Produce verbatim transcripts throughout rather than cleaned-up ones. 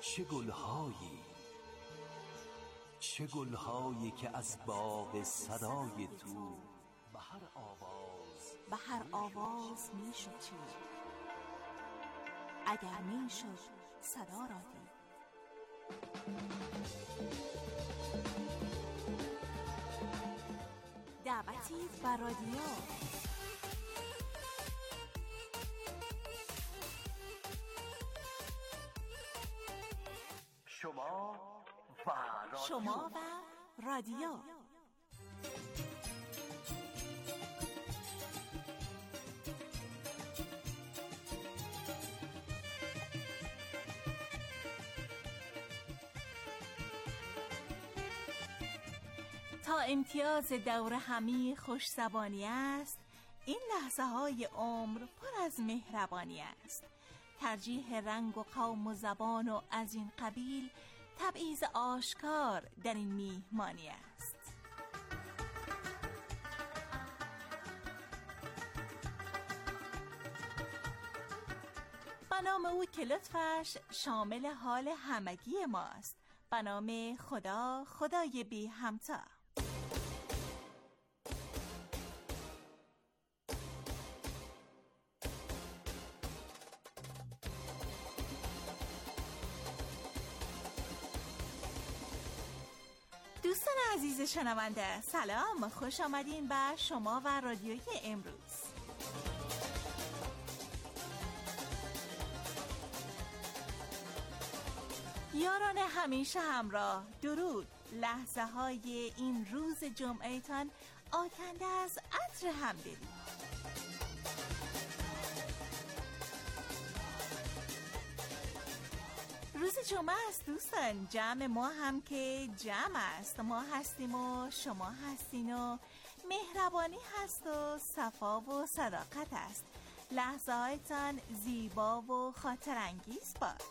چه گلهایی، چه گلهایی که از باغ صدای تو به هر آواز به هر آواز می شد چید، اگر می شد صدا را دید. دعوتی بر رادیو. شما و رادیو. شما و رادیو. تا امتیاز دور همی خوش زبانی است، این لحظه های عمر پر از مهربانی است. ترجیح رنگ و قوم و زبان و از این قبیل، تبعیض آشکار در این میهمانی است. به نام او که لطفش شامل حال همگی ماست، به نام خدا، خدای بی همتا. دوستان عزیز شنونده، سلام، خوش آمدین به شما و رادیوی امروز. یاران همیشه همراه، درود. لحظه های این روز جمعه تان آکنده از عطر همدلی. روز جمعه است دوستان، جمع ما هم که جمع است، ما هستیم و شما هستین و مهربانی هست و صفا و صداقت است. لحظه هایتان زیبا و خاطر انگیز باد.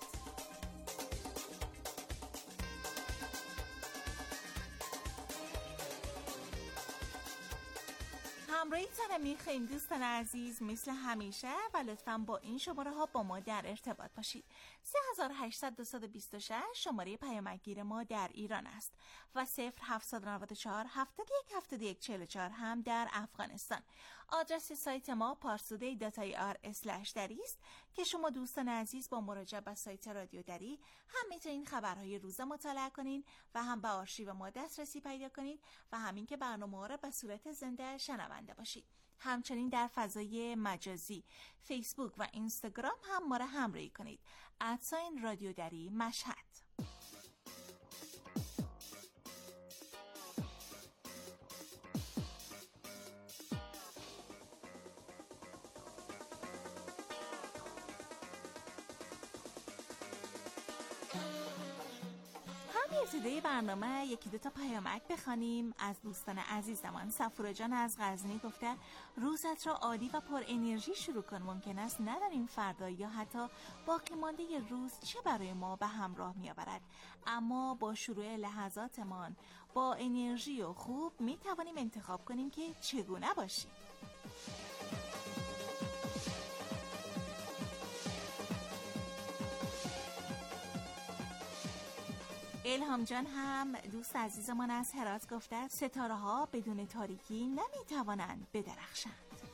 همراهیتان میخوایم دوستان عزیز مثل همیشه، و لطفاً با این شماره ها با ما در ارتباط باشید. سه هزار و هشتصد و بیست و شش شماره پیامگیر ما در ایران است و صفر هفتصد و نود و چهار هفتاد و یک هفتاد و یک چهل و چهار هم در افغانستان. آدرس سایت ما پارسودی دات آی آر اسلش دری است که شما دوستان عزیز با مراجعه به سایت رادیو دری هم میتونین خبرهای روز مطالعه کنین و هم به آرشیو ما دسترسی پیدا کنین و همین که برنامه‌ها را به صورت زنده شنونده باشید. همچنین در فضای مجازی فیسبوک و اینستاگرام هم ما را همراهی کنید. ادساین رادیو دری مشهد. ابتدای برنامه یکی دو تا پیامک بخوانیم از دوستان عزیزمان. صفورا جان از غزنی گفته روزت را عالی و پر انرژی شروع کن. ممکن است نداریم فردا یا حتی باقی مانده روز چه برای ما به همراه می آورد، اما با شروع لحظاتمان با انرژی و خوب می توانیم انتخاب کنیم که چگونه باشیم. الهام جان هم دوست عزیزمان از هرات گفته ستاره ها بدون تاریکی نمی توانند بدرخشند.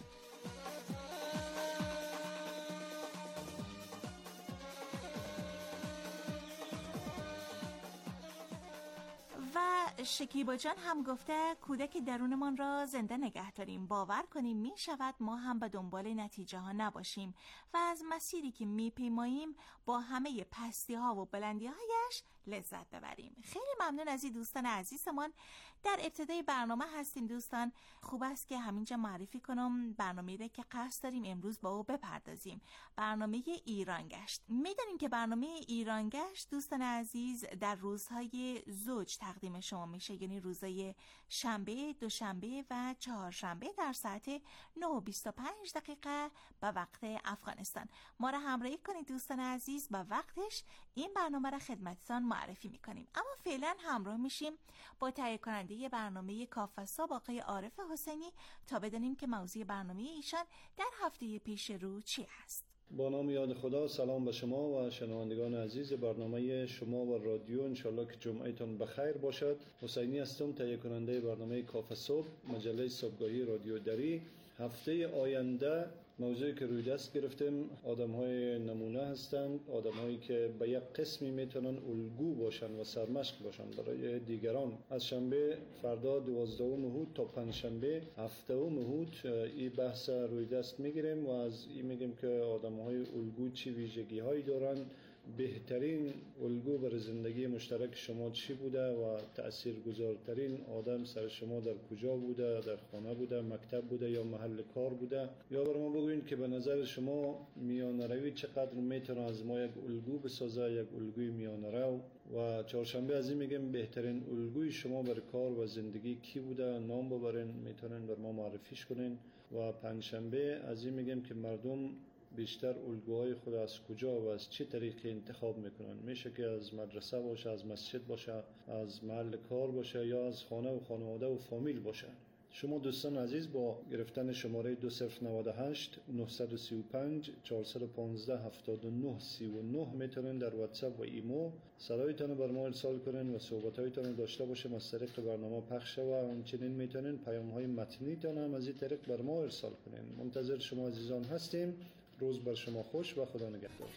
و شکیبا جان هم گفته کودک درونمان را زنده نگه داریم، باور کنیم می شود ما هم به دنبال نتیجه ها نباشیم و از مسیری که می پیماییم با همه پستی ها و بلندی هایش لذت ببریم. خیلی ممنون از این دوستان عزیزمان. در ابتدای برنامه هستیم دوستان. خوب است که همینجا معرفی کنم برنامه‌ای را که قصد داریم امروز با او بپردازیم. برنامه ایرانگشت. می‌دونیم که برنامه ایرانگشت دوستان عزیز در روزهای زوج تقدیم شما میشه، یعنی روزهای شنبه، دوشنبه و چهارشنبه در ساعت نه و بیست و پنج دقیقه به وقت افغانستان. ما را همراهی کنید دوستان عزیز، به وقتش این برنامه را خدمتتان معرفی میکنیم. اما فعلا همراه میشیم با تهیه کننده برنامه کافه‌صبح آقای عارف حسینی تا بدانیم که موضوع برنامه ایشان در هفته پیش رو چی است. با نام یاد خدا، سلام به شما و شنوندگان عزیز برنامه شما و رادیو. انشالله که جمعهتان بخیر باشد. حسینی هستم، تهیه کننده برنامه کافه صبح، مجله صبحگاهی رادیو دری. هفته آینده موضوعی که روی دست گرفتیم آدم‌های نمونه هستند، آدم‌هایی که به یک قسمی میتونن الگو باشن و سرمشق باشن برای دیگران. از شنبه فردا دوازدهم اود تا پنجشنبه هفتم اود این بحث روی دست میگیریم و از این میگیم که آدم‌های الگو چی ویژگی‌هایی دارن، بهترین الگو برای زندگی مشترک شما چی بوده و تأثیرگذارترین آدم سر شما در کجا بوده، در خانه بوده، مکتب بوده یا محل کار بوده. یا برای ما بگوین که به نظر شما میانه‌روی چقدر میتونه از ما یک الگو بسازه، یک الگوی میانه‌رو. و چهارشنبه از این میگیم بهترین الگوی شما برای کار و زندگی کی بوده، نام ببرین، میتونین بر ما معرفیش کنین. و پنجشنبه از این میگیم که مردم بیشتر الگوهای خود از کجا و از چه طریقی انتخاب میکنن. میشه که از مدرسه باشه، از مسجد باشه، از محل کار باشه یا از خانه و خانواده و فامیل باشه. شما دوستان عزیز با گرفتن شماره دو صفر نود و هشت نه سه پنج چهار یک پنج هفت نه سه نه میتونین در واتساپ و ایمو صدایتان بر ما ارسال کنین و صحبتایتان داشته باشیم از طریق برنامه پخش و همچنین میتونین پیام‌های متنیتان هم از این طریق بر ما ارسال کنین. منتظر شما عزیزان هستیم. روز بر شما خوش و خدا نگهدار.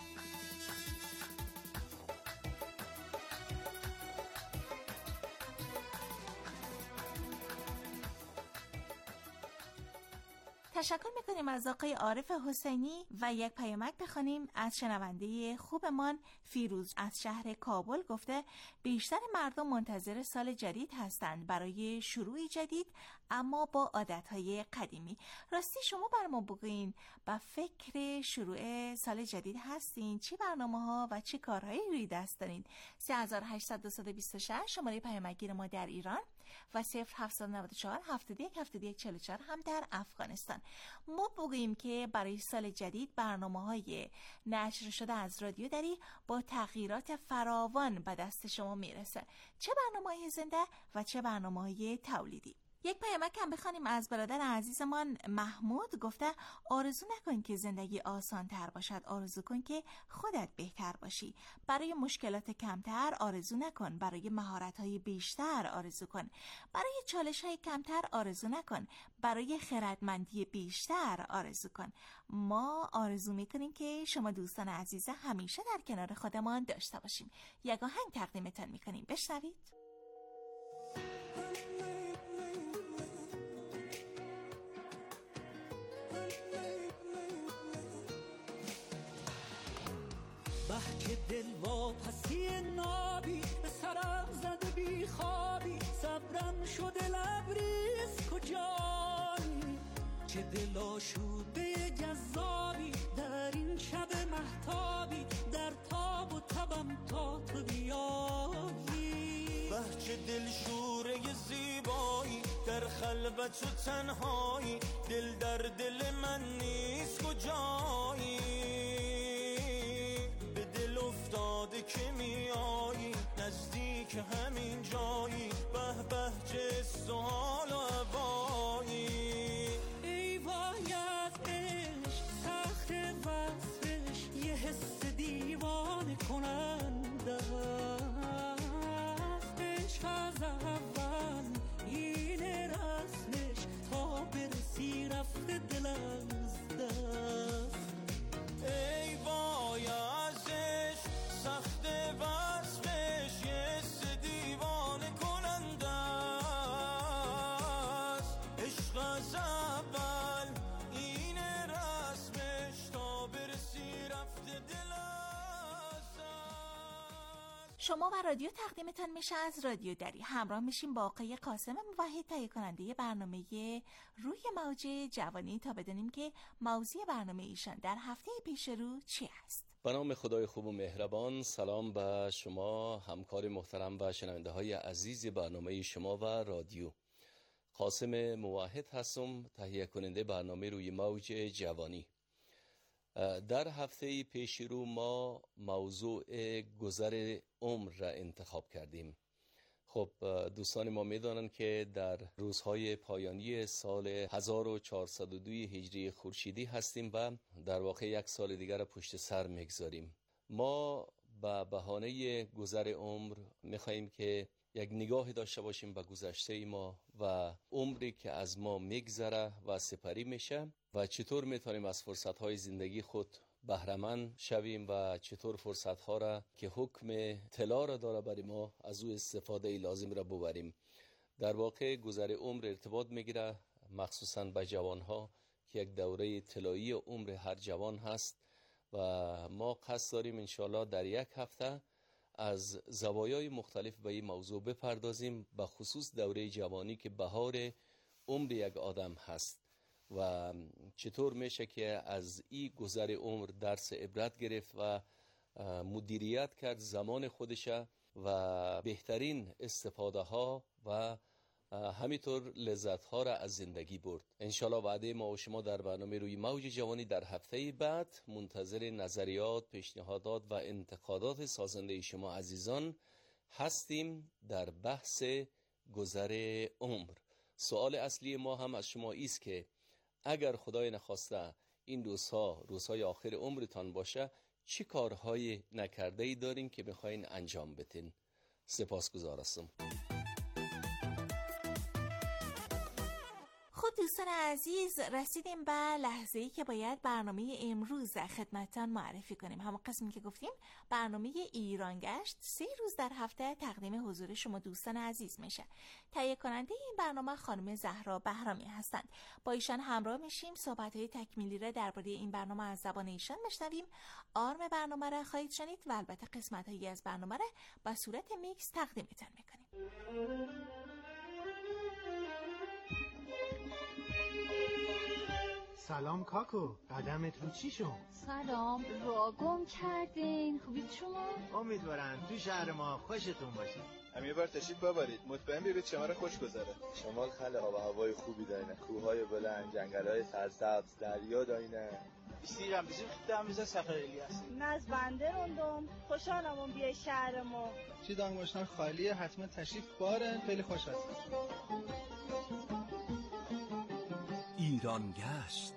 تشکر میکنیم از آقای عارف حسینی و یک پیامک بخوانیم از شنونده خوبمان فیروز از شهر کابل. گفته بیشتر مردم منتظر سال جدید هستند برای شروعی جدید اما با عادتهای قدیمی. راستی شما بر ما بگوین با فکر شروع سال جدید هستین؟ چی برنامه ها و چی کارهایی روی دست دارین؟ سه هشت دو دو شش شماره پیامگیر ما در ایران و صفر هفت نه چهار هفت یک هفت یک چهار چهار هم در افغانستان. ما بگوییم که برای سال جدید برنامه‌های نشر شده از رادیو دری با تغییرات فراوان به دست شما میرسه، چه برنامه‌های زنده و چه برنامه‌های تولیدی. یک پیامک هم بخوانیم از برادر عزیزمان محمود. گفته آرزو نکن که زندگی آسان تر باشد، آرزو کن که خودت بهتر باشی. برای مشکلات کمتر آرزو نکن، برای مهارت‌های بیشتر آرزو کن. برای چالش‌های کمتر آرزو نکن، برای خردمندی بیشتر آرزو کن. ما آرزو می‌کنیم که شما دوستان عزیز همیشه در کنار خودمان داشته باشیم. یک آهنگ تقدیمتان می‌کنیم، بشنوید. که دل واپسی نابی به سرم زده بی خوابی، صبرم شده لبریز کجایی، چه دل آشوده جذابی در این شب مهتابی، در تاب و تبم تا تو بیایی. بهچه دل شوره زیبایی در خلوت و تنهایی، دل در دل من نیست کجایی، که میایی نزدیک همین جایی، به به چه سوال و عبایی. ای وای از عشق سخت وصفش، یه حس دیوانه کننده است. عشق از اول این رسمش، تا برسی رفته دل از دست. ای وای از عشق سخت وصفش، یه حس دیوانه کننده است. عشق از اول این رسمش، تا برسی رفته دل از دست. شما و رادیو تقدیمتان میشه از رادیو دری. همراه میشیم با آقای قاسم موحد، تهیه کننده برنامه روی موج جوانی، تا بدونیم که موضوع برنامه ایشان در هفته پیش رو چی است. به نام خدای خوب و مهربان. سلام به شما همکار محترم و شنونده های عزیز برنامه شما و رادیو. قاسم موحد هستم، تهیه کننده برنامه روی موج جوانی. در هفته پیش رو ما موضوع گذر عمر را انتخاب کردیم. خب دوستان ما میدانند که در روزهای پایانی سال هزار و چهارصد و دو هجری خورشیدی هستیم و در واقع یک سال دیگر پشت سر میگذاریم. ما به بهانه گذر عمر میخواییم که یک نگاه داشته باشیم به گذشته ما و عمری که از ما میگذره و سپری میشه و چطور میتونیم از فرصتهای زندگی خود بهره‌مند شویم و چطور فرصتها را که حکم طلا را داره برای ما از او استفاده لازم را ببریم. در واقع گذر عمر ارتباط میگیره مخصوصا به جوانها که یک دوره طلایی عمر هر جوان هست و ما قصد داریم انشاءالله در یک هفته از زوایای مختلف به این موضوع بپردازیم، به خصوص دوره جوانی که بهار عمر یک آدم هست و چطور میشه که از این گذر عمر درس عبرت گرفت و مدیریت کرد زمان خودشه و بهترین استفاده ها و همینطور لذت ها را از زندگی برد. انشالله وعده ما و شما در برنامه روی موج جوانی در هفته بعد منتظر نظریات، پیشنهادات و انتقادات سازنده شما عزیزان هستیم در بحث گذر عمر. سوال اصلی ما هم از شما ایست که اگر خدای نخواسته این روزها روزهای آخر عمرتان باشه چی کارهای نکرده ای دارین که بخواین انجام بدین؟ سپاسگزار هستم. خب دوستان عزیز، رسیدیم به لحظه‌ای که باید برنامه امروز در خدمتتان معرفی کنیم. همون قسمی که گفتیم برنامه ایران گشت سه روز در هفته تقدیم حضور شما دوستان عزیز میشه. تهیه کننده این برنامه خانم زهرا بهرامی هستند. با ایشان همراه میشیم، صحبت‌های تکمیلی را درباره این برنامه از زبان ایشان بشنویم. آرم برنامه را خواهید شنید و البته قسمت‌هایی از برنامه را به صورت میکس تقدیمتان میکنیم. سلام کاکو، قدمت رو چی شد؟ سلام، را گم کردین. خوبید شما؟ امیدوارم تو شهر ما خوشتون باشه. هم یه بار تشریف ببرید، مطمئن بیرید شمال خوش گذره. شمال خیلی آب و هوای خوبی داره، کوههای بلند، جنگل‌های سرسبز، دریا داینه. بیستیرم بزیم خودم بزا سفر الیاس. ناز بنده روندم، خوشحالم اون بیای شهر ما. چی دانگوشتن خالیه، حتما تشریف بارن، خیلی خوش هستم. ایران گشت.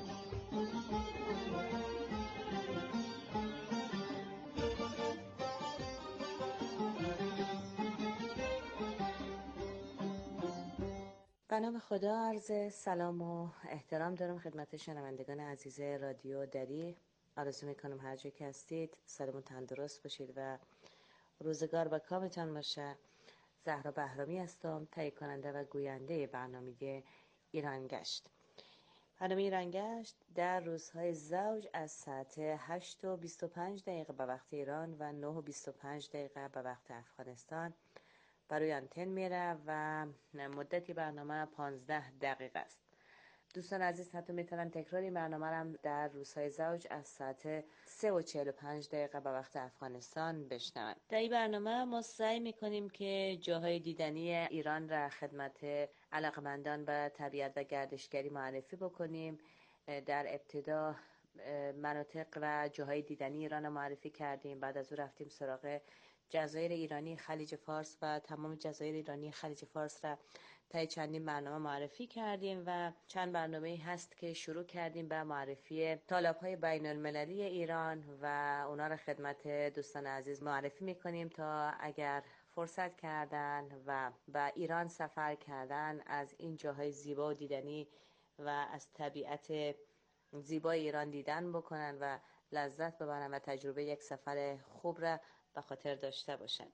به نام خدا عرض سلام و احترام دارم خدمت شنوندگان عزیز رادیو دری. آرزو میکنم هر جا که هستید سالم و تندرست باشید و روزگار با کامتان باشه. زهرا بهرامی هستم، تهیه کننده و گوینده برنامه ایران گشت. برنامه ایران گشت در روزهای زوج از ساعت هشت و بیست و پنج دقیقه به وقت ایران و نه و بیست و پنج دقیقه به وقت افغانستان برای آنتن میره و مدتی برنامه پانزده دقیقه است. دوستان عزیز حتی میتونن تکراری برنامه هم در روزهای زوج از ساعت سه و چهل و پنج دقیقه به وقت افغانستان بشنون. در این برنامه ما سعی میکنیم که جاهای دیدنی ایران را خدمت علاقمندان به طبیعت و گردشگری معرفی بکنیم. در ابتدا مناطق و جاهای دیدنی ایران را معرفی کردیم، بعد از او رفتیم سراغ جزایر ایرانی خلیج فارس و تمام جزایر ایرانی خلیج فارس را طی چندین برنامه معرفی کردیم و چند برنامه هست که شروع کردیم به معرفی طالب‌های بین المللی ایران و اونا را خدمت دوستان عزیز معرفی میکنیم تا اگر فرصت کردن و به ایران سفر کردن از این جاهای زیبا و دیدنی و از طبیعت زیبای ایران دیدن بکنن و لذت ببرن و تجربه یک سفر خوب را به خاطر داشته باشن.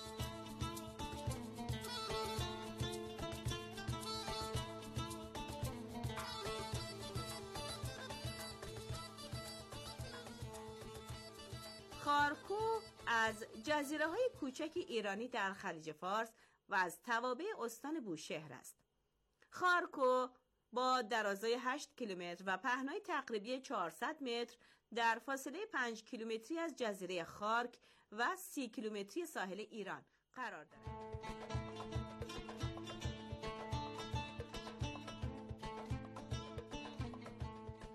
خارکو از جزیره های کوچک ایرانی در خلیج فارس و از توابع استان بوشهر است. خارکو با درازای هشت کیلومتر و پهنای تقریبی چهارصد متر در فاصله پنج کیلومتری از جزیره خارک و سی کیلومتری ساحل ایران قرار دارد.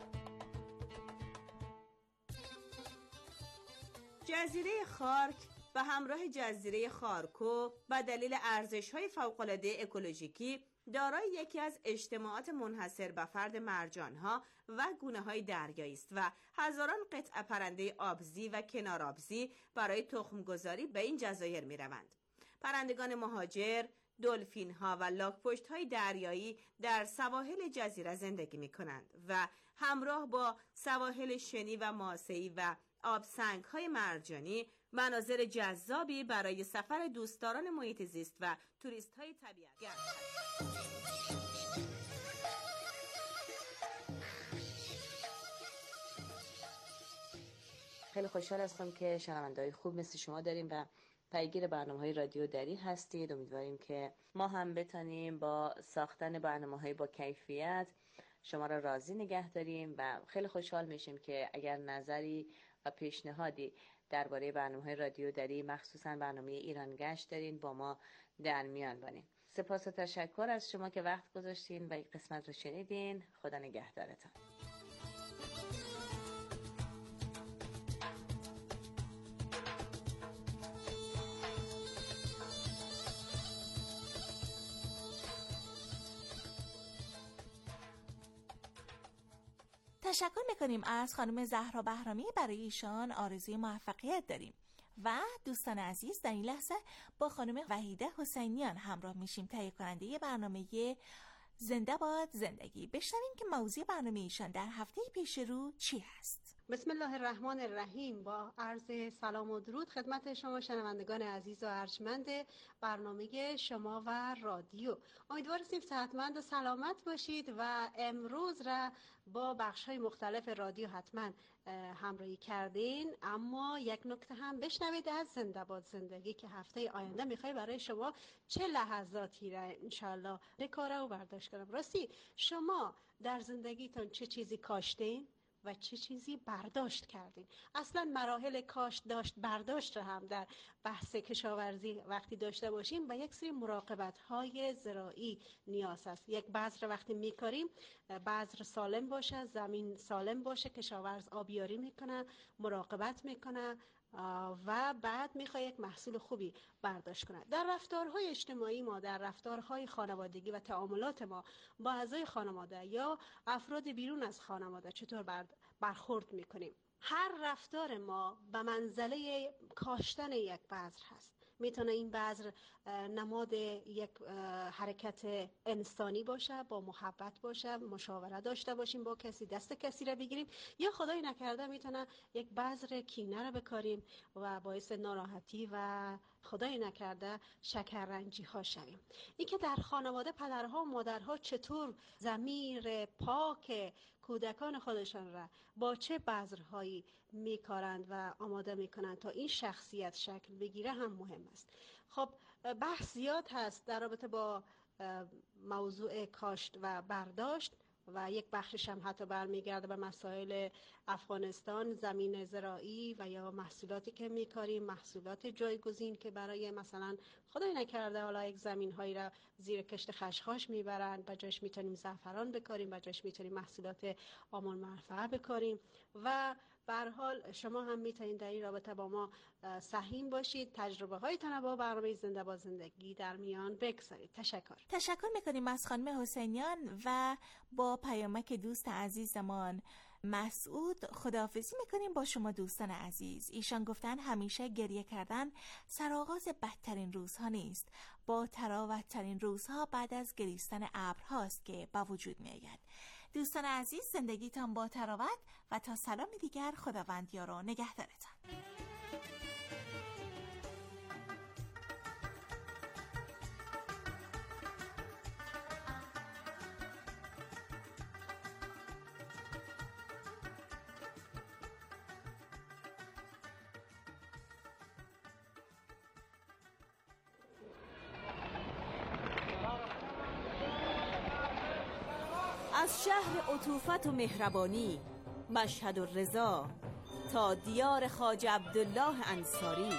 جزیره خارک و همراه جزیره خارکو و دلیل ارزش‌های فوق‌العاده اکولوژیکی دارای یکی از اجتماعات منحصر به فرد مرجان‌ها و گونه‌های دریایی است و هزاران قطعه پرنده آبزی و کنارآبزی برای تخمگذاری به این جزایر می‌روند. پرندگان مهاجر، دلفین‌ها و لاک‌پشت‌های دریایی در سواحل جزیره زندگی می‌کنند و همراه با سواحل شنی و ماسه‌ای و آبسنگ‌های مرجانی مناظر جذابی برای سفر دوستداران محیط زیست و توریست‌های طبیعت‌گرد هستند. خیلی خوشحال هستم که شنونده‌های خوب مثل شما داریم و پیگیر برنامه‌های رادیو دری هستید. امیدواریم که ما هم بتونیم با ساختن برنامه‌های با کیفیت شما را راضی نگه داریم و خیلی خوشحال میشیم که اگر نظری و پیشنهادی درباره برنامه‌های رادیو دری مخصوصاً برنامه ایران گشت دارین با ما در میان بانین. سپاس و تشکر از شما که وقت گذاشتین و این قسمت رو شنیدین. خدا نگهدارتون. تشکر میکنیم از خانم زهرا بهرامی. برای ایشان آرزوی موفقیت داریم و دوستان عزیز در این لحظه با خانم وحیده حسینیان همراه میشیم، تهیه کننده برنامه زنده باد زندگی. بشنویم که موضوع برنامه ایشان در هفته پیش رو چی هست. بسم الله الرحمن الرحیم. با عرض سلام و درود خدمت شما شنوندگان عزیز و ارجمند برنامه شما و رادیو. امیدواریم صحتمند و سلامت باشید و امروز را با بخش‌های مختلف رادیو حتما همراهی کردین. اما یک نکته هم بشنوید از زنده باد زندگی که هفته آینده میخوای برای شما چه لحظاتی را انشالله بکاره و برداشت کنم. راستی شما در زندگیتون چه چیزی کاشتین و چه چیزی برداشت کردین؟ اصلا مراحل کاشت داشت برداشت رو هم در بحث کشاورزی وقتی داشته باشیم و یک سری مراقبت های زراعی نیاز است. یک بذر وقتی میکاریم بذر سالم باشه، زمین سالم باشه، کشاورز آبیاری میکنه، مراقبت میکنه و بعد میخواد یک محصول خوبی برداشت کنه. در رفتارهای اجتماعی ما، در رفتارهای خانوادگی و تعاملات ما با اعضای خانواده یا افراد بیرون از خانواده چطور برخورد میکنیم؟ هر رفتار ما به منزله کاشتن یک بذر هست. میتونه این بذر نماد یک حرکت انسانی باشه، با محبت باشه، مشاوره داشته باشیم با کسی، دست کسی را بگیریم، یا خدای نکرده میتونه یک بذر کینه را بکاریم و باعث ناراحتی و خدای نکرده شکررنجی ها شویم. این که در خانواده پدرها و مادرها چطور ضمیر پاک کودکان خودشان را با چه بذرهایی میکارند و آماده میکنند تا این شخصیت شکل بگیره هم مهم است. خب بحث زیاد هست در رابطه با موضوع کاشت و برداشت و یک بخشش هم حتی برمیگرده به مسائل افغانستان، زمین زراعی و یا محصولاتی که میکاریم، محصولات جایگزین که برای مثلا خدای نکرده حالا یک زمین هایی را زیر کشت خشخاش میبرند، بجاش میتونیم زعفران بکاریم، بجاش میتونیم محصولات عامل منفعه بکاریم و به هر حال شما هم میتونید در این رابطه با ما سهیم باشید، تجربه هایتان با برنامه زنده با زندگی در میان بگذارید. تشکر. تشکر میکنیم از خانم حسینیان و با پیامک دوست عزیزمان مسعود خداحافظی میکنیم با شما دوستان عزیز. ایشان گفتن همیشه گریه کردن سرآغاز بدترین روزها نیست، با تراوت‌ترین روزها بعد از گریستن ابرهاست که با وجود میآید. دوستان عزیز زندگیتان با تراوت و تا سلام دیگر خداوند یار و نگهدارتان. از شهر عطوفت و مهربانی مشهد و رضا تا دیار خواجه عبدالله انصاری،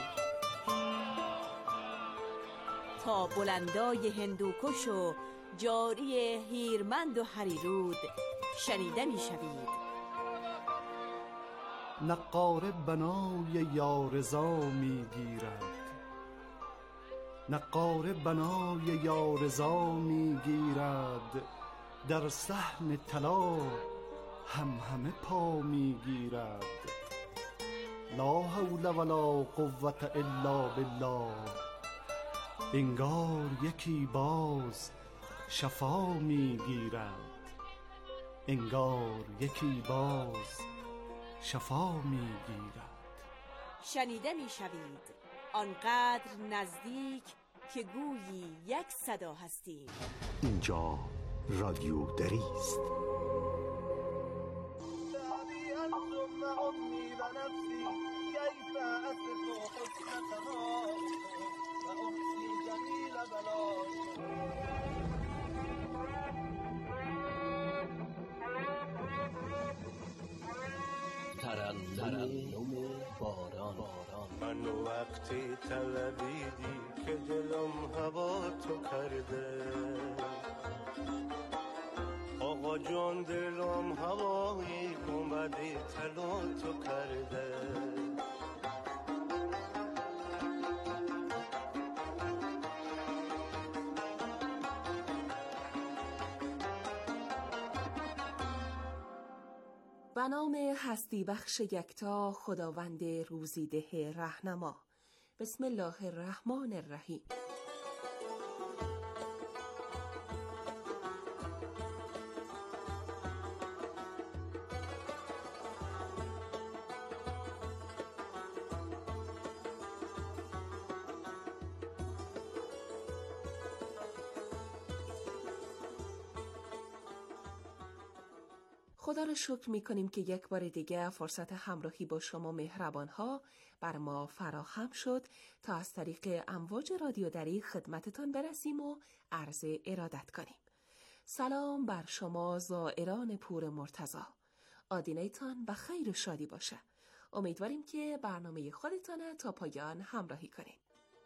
تا بلندای هندوکش و جاری هیرمند و هریرود شنیده می شوید. نقاره بنای یارزا میگیرد، نقاره بنای یارزا میگیرد، در صحن طلا هم همه پا میگیرد. لا حول ولا قوة الا بالله، انگار یکی باز شفا میگیرد، انگار یکی باز شفا میگیرد. شنیده میشوید آنقدر نزدیک که گویی یک صدا هستیم. اینجا رادیو دری است. ترنم باران. من وقتی طلبیدی که دلم هوا تو کرده، آقا جان دلم هوایی اومدی طلا تو کرده. به نام هستی بخش یکتا، خداوند روزیده رهنما. بسم الله الرحمن الرحیم. خدا را شکر می کنیم که یک بار دیگه فرصت همراهی با شما مهربان ها بر ما فراهم شد تا از طریق امواج رادیو دری خدمتتان برسیم و عرض ارادت کنیم. سلام بر شما زائران پور مرتضی. آدینه‌تان به خیر و شادی باشه. امیدواریم که برنامه خودتان تا پایان همراهی کنید.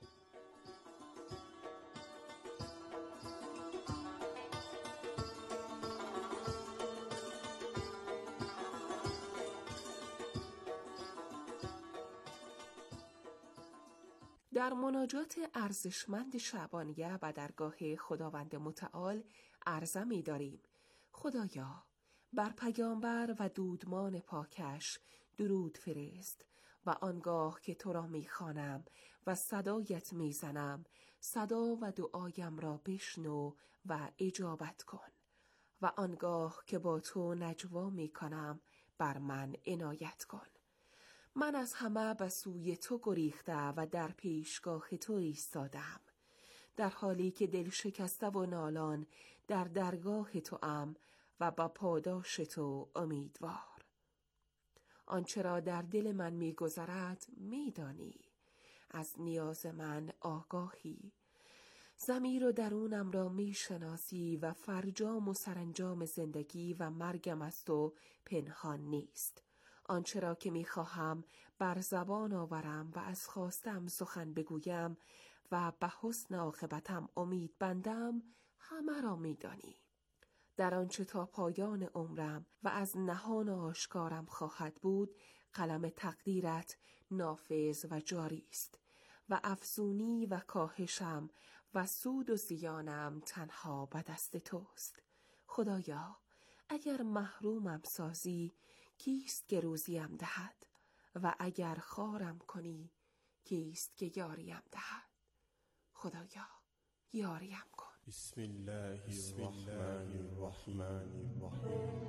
در مناجات ارزشمند شعبانیه و درگاه خداوند متعال عرضه می داریم: خدایا بر پیامبر و دودمان پاکش درود فرست و آنگاه که تو را می خوانم و صدایت می زنم صدا و دعایم را بشنو و اجابت کن و آنگاه که با تو نجوا می کنم بر من عنایت کن. من از همه به سوی تو گریخته و در پیشگاه تو ایستادم، در حالی که دل شکسته و نالان در درگاه تو ام و با پاداش تو امیدوار. آنچه را در دل من می‌گذرد می‌دانی، از نیاز من آگاهی، ضمیر و درونم را می‌شناسی و فرجام و سرانجام زندگی و مرگم از تو پنهان نیست. آنچه را که می‌خواهم بر زبان آورم و از خواستم سخن بگویم و به حسن عاقبتم امید بندم همه را می‌دانی. در آنچه تا پایان عمرم و از نهان آشکارم خواهد بود قلم تقدیرت نافذ و جاری است و افزونی و کاهشم و سود و زیانم تنها به دست توست. خدایا اگر محرومم سازی کیست که روزیم دهد و اگر خارم کنی کیست که یاریم دهد. خدایا یاریم کن. بسم الله الرحمن الرحمن الرحیم.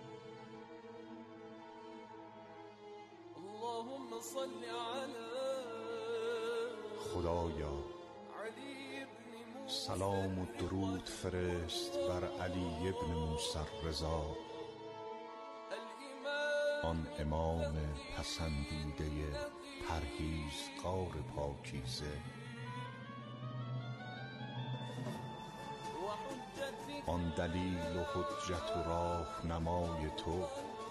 اللهم صل علی خدایا سلام و درود فرست بر علی ابن موسی رضا، آن امام پسندیده پرهیزگار پاکیزه، آن دلیل و حجت و راهنمای تو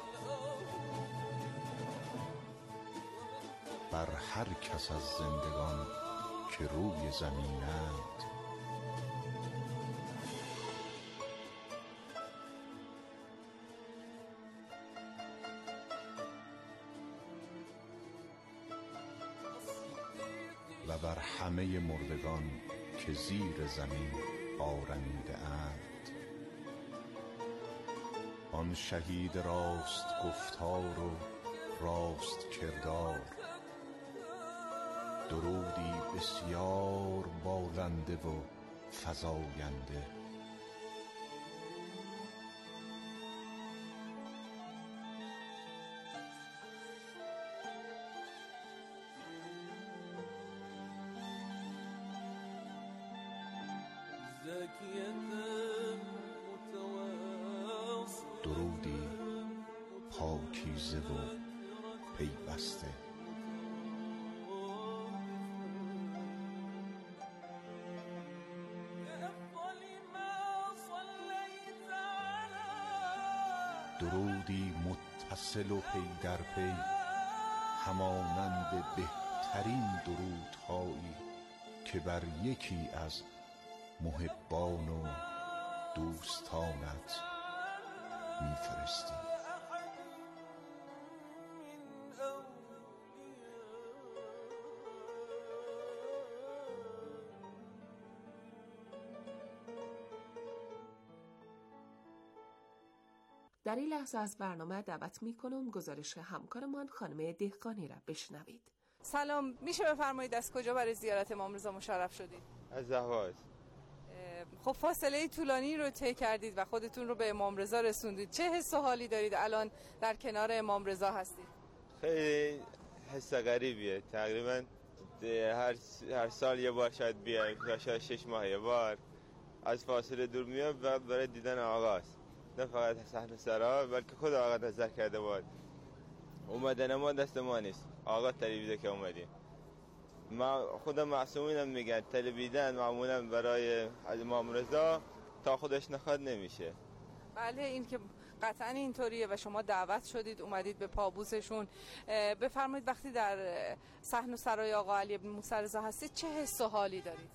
بر هر کس از زندگان که روی زمینند. و بر همه مردگان که زیر زمین آرمیده اند. آن شهید راست گفتار و راست کردار، درودی بسیار بالنده و فزاینده. درودی پاکیزه و پیوسته. درودی متصل و پی در پی، همانند بهترین درودهایی که بر یکی از محبان و دوستانت میفرستی. در این لحظه از برنامه دعوت میکنم گزارش همکارمان خانم دهقانی را بشنوید. سلام، میشه بفرمایید از کجا برای زیارت امام رضا مشرف شدید؟ از اهواز. خب فاصله طولانی رو طی کردید و خودتون رو به امام رضا رسوندید. چه حس و حالی دارید الان در کنار امام رضا هستید؟ خیلی حس غریبیه. تقریبا هر هر سال یه بار شاید بیایم، یا شاید شش ماه یه بار از فاصله دور میام و برای دیدن آقاست. نه فقط صحنه سرا، بلکه خود آقا نظر کرده بود. اومدن ما دست ما نیست، آقا طلبیده که اومدیم. ما خودم معصومینم میگن طلبیدن معمولا برای امام رضا تا خودش نخواد نمیشه. بله، این که قطعا اینطوریه و شما دعوت شدید اومدید به پابوسشون. بفرمایید وقتی در صحن و سرای آقا علی ابن موسی رضا هستید چه حس و حالی دارید؟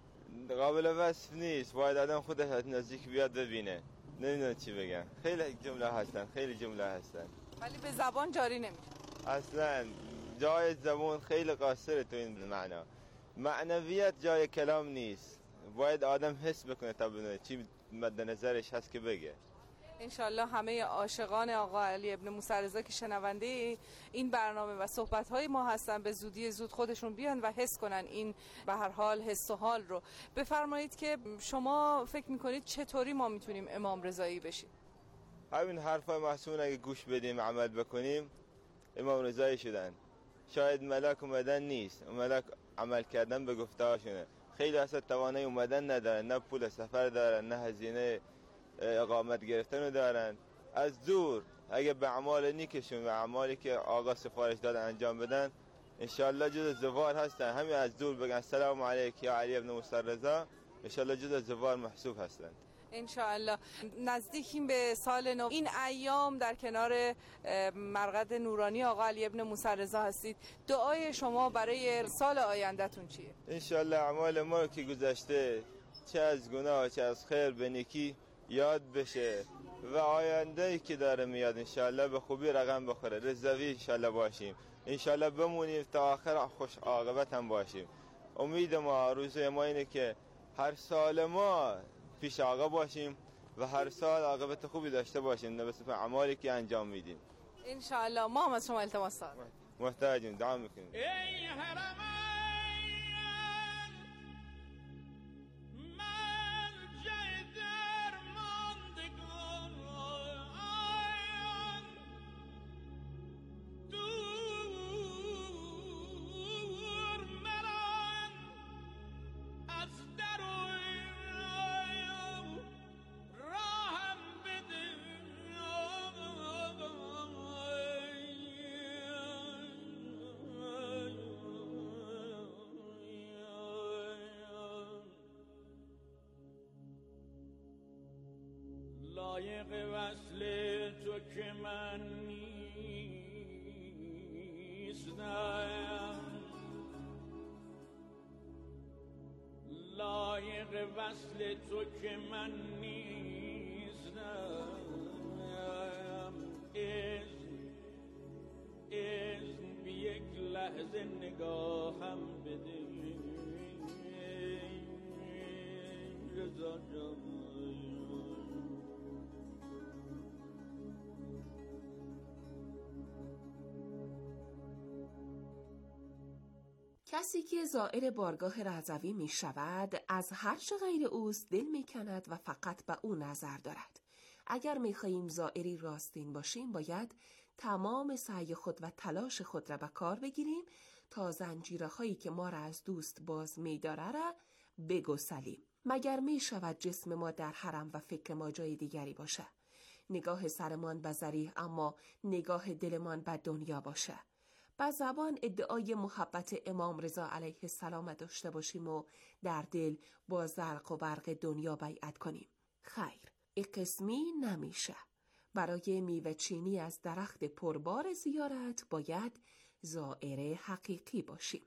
قابل وصف نیست، باید آدم خودش از نزدیک بیاد ببینه. نمیدونم چی بگم، خیلی جمله هستن خیلی جمله هستن ولی به زبان جاری نمیشه. اصلا جای زبان خیلی قاصره تو این معنا. معنویت جای کلام نیست، باید آدم حس بکنه تا بدونه چی مد نظرش هست که بگه. انشالله همه عاشقان آقا علی ابن موسی رضا که شنونده این برنامه و صحبت‌های ما هستن به زودی زود خودشون بیان و حس کنن این به هر حال حس و حال رو. بفرمایید که شما فکر میکنید چطوری ما میتونیم امام رضایی بشیم؟ همین حرفای معصومون اگه گوش بدیم عمل بکنیم امام رضایی شدن. شاید ملاک اومدن نیست، ملاک عمل کردن به گفته‌هاشونه. خیلی اصلا توانایی اومدن ندارن، نه پول سفر دارن، نه هزینه اقامت گرفتن رو دارن. از دور اگه به اعمال نیکشون و اعمالی که آقا سفارش دادن انجام بدن انشالله جز زوار هستن. همین از دور بگن سلام علیک یا علی ابن موسی رضا، انشالله جز زوار محسوب هستن. انشاءالله. نزدیکیم به سال نو، این ایام در کنار مرقد نورانی آقا علی ابن موسی رضا هستید. دعای شما برای سال آیندهتون چیه؟ انشاءالله اعمال ما که گذشته چه از گناه چه از خیر به نیکی یاد بشه و آینده‌ای که داره میاد انشاءالله به خوبی رقم بخوره. رضوی انشاءالله باشیم، انشاءالله بمونیم تا آخر خوش عاقبت هم باشیم. امید ما روزه ما اینه که هر سال ما پیش آقا باشیم و هر سال عاقبت خوبی داشته باشیم نسبت به اعمالی که انجام میدیم. انشاءالله. ما هم از شما التماس داریم، محتاجیم، دعا میکنیم. لایق وصل تو که من نیستم، لایق وصل تو که من نیستم. اذن اذن بی یک لحظه نگاهم بده رضا جان. کسی که زائر بارگاه رضوی می شود از هر چه غیر اوست دل می کند و فقط به او نظر دارد. اگر می خواهیم زائری راستین باشیم باید تمام سعی خود و تلاش خود را به کار بگیریم تا زنجیره هایی که ما را از دوست باز می داره را بگسلیم. مگر می شود جسم ما در حرم و فکر ما جای دیگری باشه؟ نگاه سرمان به ذریح اما نگاه دلمان به دنیا باشه. با زبان ادعای محبت امام رضا علیه السلام داشته باشیم و در دل با زرق و برق دنیا بیعت کنیم. خیر، این قسمی نمیشه. برای میوه چینی از درخت پربار زیارت باید زائر حقیقی باشیم.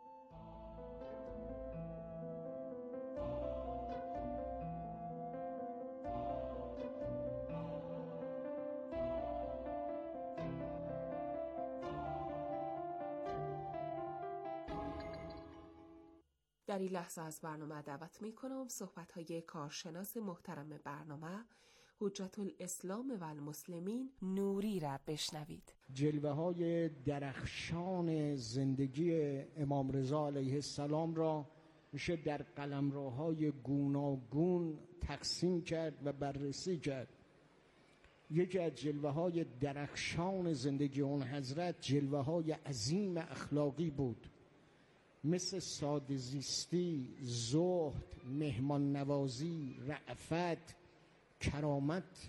در این لحظه از برنامه دعوت می کنم صحبت‌های کارشناس محترم برنامه حجت الاسلام و المسلمین نوری را بشنوید. جلوه های درخشان زندگی امام رضا علیه السلام را میشه در قلمروهای گوناگون تقسیم کرد و بررسی کرد. یکی از جلوه های درخشان زندگی اون حضرت جلوه های عظیم اخلاقی بود، مثل ساده زیستی، زهد، مهمان نوازی، رأفت، کرامت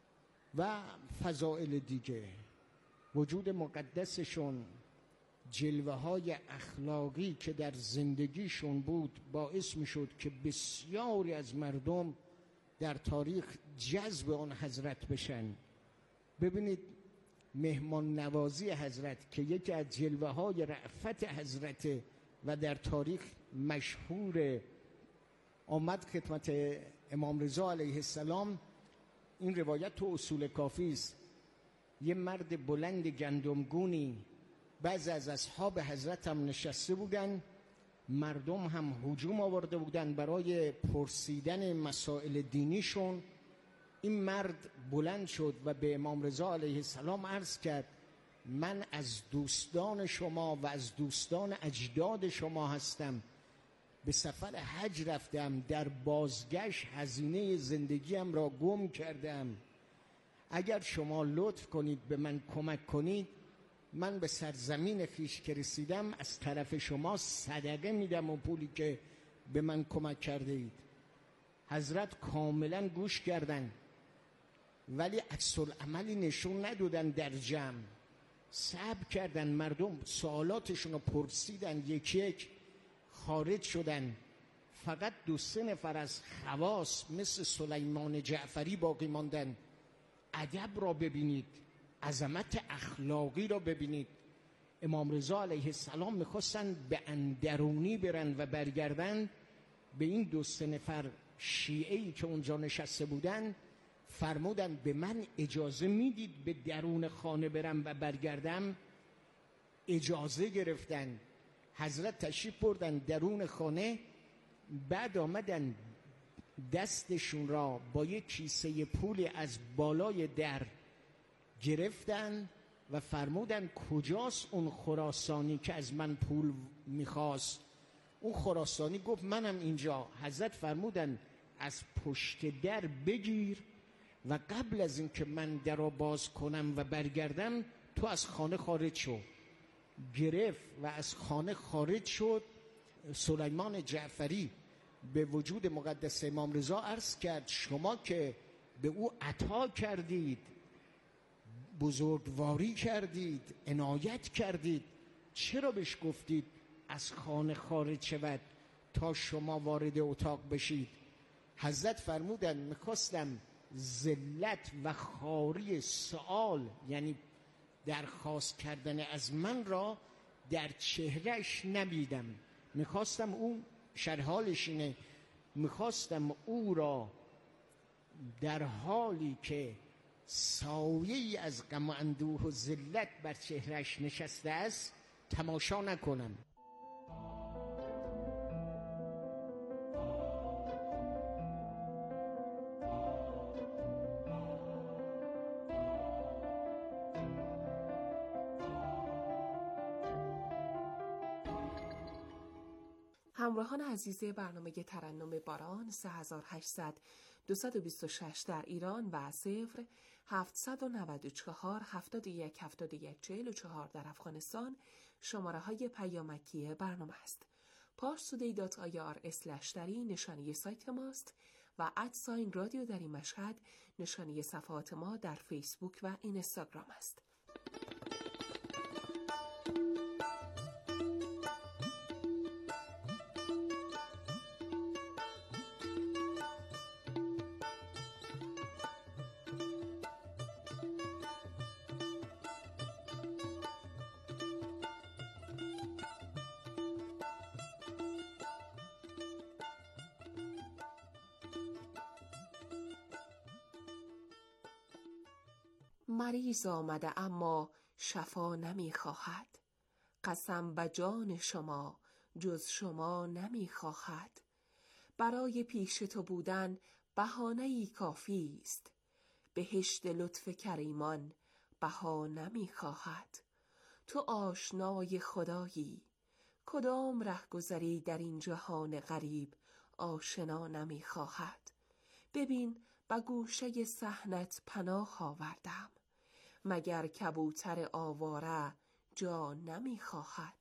و فضائل دیگه. وجود مقدسشون، جلوه های اخلاقی که در زندگیشون بود باعث می شد که بسیاری از مردم در تاریخ جذب آن حضرت بشن. ببینید مهمان نوازی حضرت که یکی از جلوه های رأفت حضرت و در تاریخ مشهور، آمد خدمت امام رضا علیه السلام. این روایت تو اصول کافی است. یه مرد بلند گندمگونی بعضی از اصحاب حضرت هم نشسته بودن، مردم هم هجوم آورده بودن برای پرسیدن مسائل دینیشون. این مرد بلند شد و به امام رضا علیه السلام عرض کرد من از دوستان شما و از دوستان اجداد شما هستم، به سفر حج رفتم، در بازگشت هزینه زندگیم را گم کردم. اگر شما لطف کنید به من کمک کنید، من به سرزمین خویش که رسیدم از طرف شما صدقه میدم و پولی که به من کمک کرده اید. حضرت کاملا گوش کردن ولی عکس العملی نشون ندادن. در جمع صبر کردن، مردم سوالاتشون رو پرسیدن، یک یک خارج شدن. فقط دو سه نفر از خواص مثل سلیمان جعفری باقی ماندن. ادب را ببینید، عظمت اخلاقی را ببینید. امام رضا علیه السلام میخواستن به اندرونی برن و برگردن. به این دو سه نفر شیعه‌ای که اونجا نشسته بودن فرمودن به من اجازه میدید به درون خانه برم و برگردم؟ اجازه گرفتن. حضرت تشریف بردن درون خانه. بعد آمدن دستشون را با یک کیسه پولی از بالای در گرفتن و فرمودن کجاست اون خراسانی که از من پول میخواست؟ اون خراسانی گفت منم اینجا. حضرت فرمودن از پشت در بگیر و قبل از اینکه من در را باز کنم و برگردم تو از خانه خارج شو. گرفت و از خانه خارج شد. سلیمان جعفری به وجود مقدس امام رضا عرض کرد شما که به او عطا کردید، بزرگواری کردید، عنایت کردید، چرا بهش گفتید از خانه خارج شود تا شما وارد اتاق بشید؟ حضرت فرمودن میخواستم ذلت و خواری سؤال، یعنی درخواست کردن از من را در چهرهش نبیدم. میخواستم اون شرحالش اینه، میخواستم او را در حالی که سایه‌ای از غم و اندوه و ذلت بر چهرهش نشسته است تماشا نکنم. همراهان عزیز برنامه ترنم باران سه هزار و هشتصد دویست و بیست و شش در ایران و صفر هفتصد و نود و چهار هفتاد و یک هفتاد و یک چهل و چهار در افغانستان شماره های پیامکی برنامه است. پارسودی دات آی آر اسلش دری نشانی سایت ماست و ادساین رادیو دری مشهد نشانی صفحات ما در فیسبوک و اینستاگرام است. مریض آمده اما شفا نمی خواهد. قسم به جان شما جز شما نمی خواهد. برای پیش تو بودن بهانه‌ای کافی است. بهشت لطف کریمان بها نمی خواهد. تو آشنای خدایی، کدام ره گذری در این جهان غریب آشنا نمی خواهد. ببین به گوشه صحنت پناه آوردم، مگر کبوتر آواره جا نمی خواهد.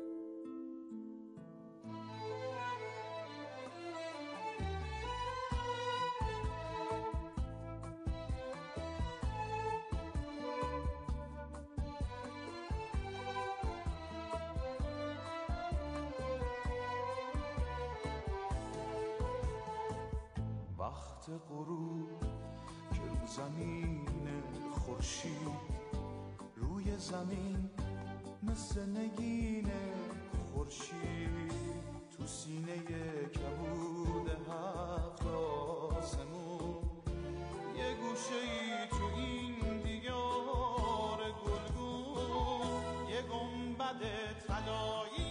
وقت غروب که رو زمین خورشید روی زمین مثل نگین خورشید تو سینه کبود هفت آسمون یه گوشه‌ای تو این دیار گلگون یه گنبد طلایی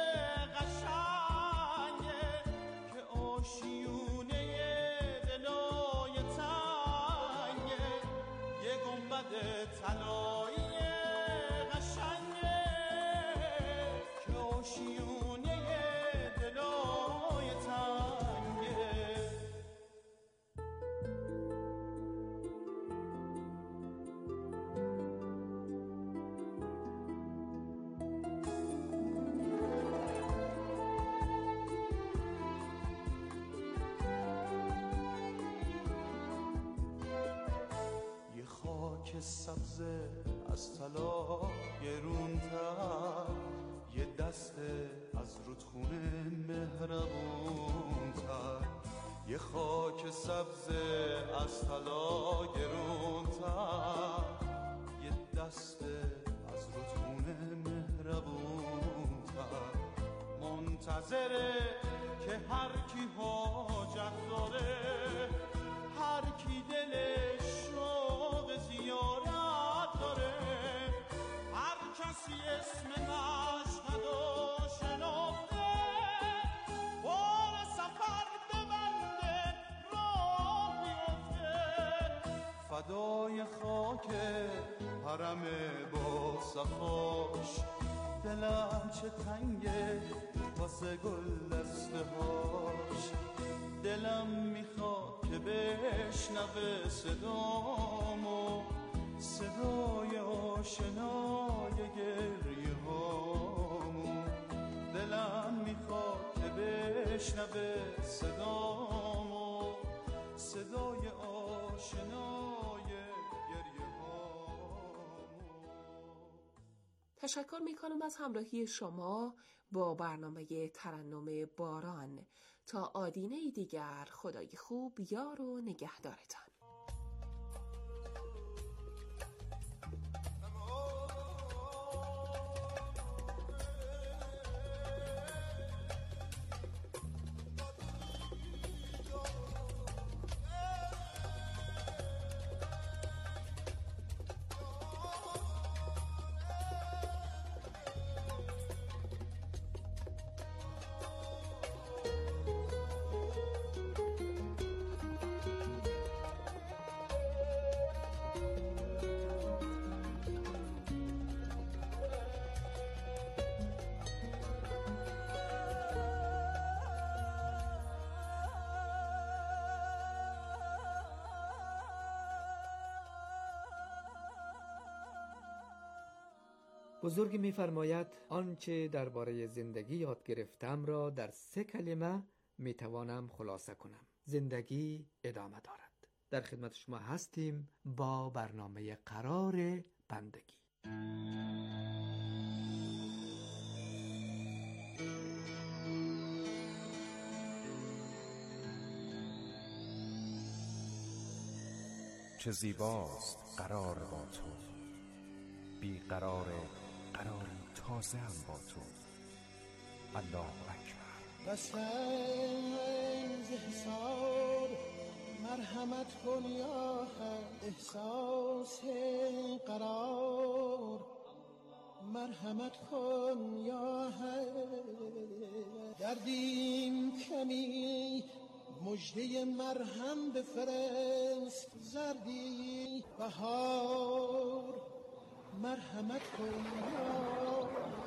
قشنگه که آشیونه دلای تنگه یه گنبد طلایی قشنگه که آشیونه دلای تنگه. یه خاک سبز از طلا گرون‌تر، یه دست از رودخونه مهربون‌تر. یه خاک سبز از طلا گرون‌تر، یه دست از رودخونه مهربون‌تر. منتظره که هر کی حاجت داره، هر کی دلش شوق زیارت داره، هر کسی اسم مشهد و شناخته بار سفر ببنده راه بیفته. فدای خاک حرم با صفاش، دلم چه تنگه واسه گل دستهاش. دلم میخواد که بشنوه صدامو، صدای آشنای گریه هامو. دلم میخواد که بشنوه صدامو، صدای آشنای گریه هامو. تشکر میکنم از همراهی شما با برنامه ترنم باران. تا آدینه دیگر خدای خوب یار و نگهدارتان. بزرگ می‌فرماید آنچه درباره زندگی یاد گرفتم را در سه کلمه میتوانم خلاصه کنم: زندگی ادامه دارد. در خدمت شما هستیم با برنامه قرار بندگی. چه زیباست قرار با تو، بی قرار قراری تازه هم با تو. الله اکبر. قسم ز حساب مرحمت کن یا حق، احساس قرار مرحمت کن یا حق. دردیم کمی مجده مرهم بفرست، زردی بهار مرحمت کن یا